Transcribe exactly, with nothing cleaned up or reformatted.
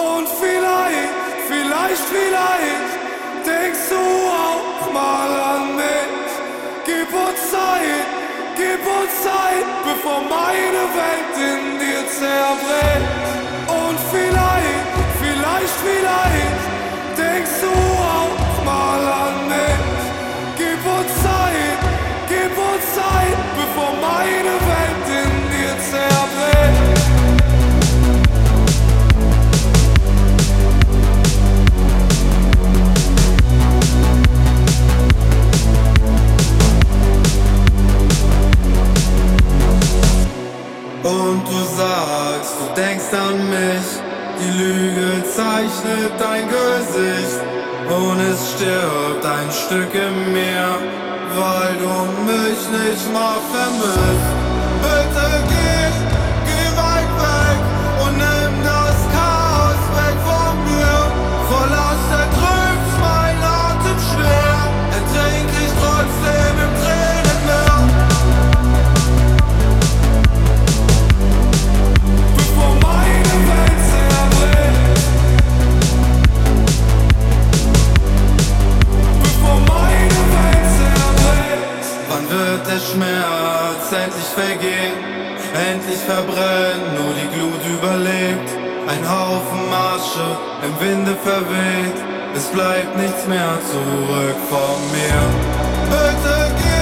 Und vielleicht, vielleicht, vielleicht denkst du auch mal an mich. Gib uns Zeit, gib uns Zeit, bevor meine Welt in dir zerbricht. Und vielleicht, vielleicht, vielleicht denkst du auch mal an mich. Gib uns Zeit, gib uns Zeit, bevor meine Welt in dir zerbricht. Und du sagst, du denkst an mich, die Lüge zeichnet dein Gesicht und es stirbt ein Stück in mir, weil du mich nicht mal vermisst. Bitte geh, geh weit weg und nimm das Chaos weg von mir. Vor Last erdrückt mein Atem schwer, ertrink ich trotzdem im Tränenmeer. Bevor meine Welt zerbricht. Bevor meine Welt zerbricht. Wann wird der Schmerz endlich vergehen? Endlich verbrennen, nur die Glut überlebt. Ein Haufen Asche im Winde verweht. Es bleibt nichts mehr zurück von mir. Bitte geh.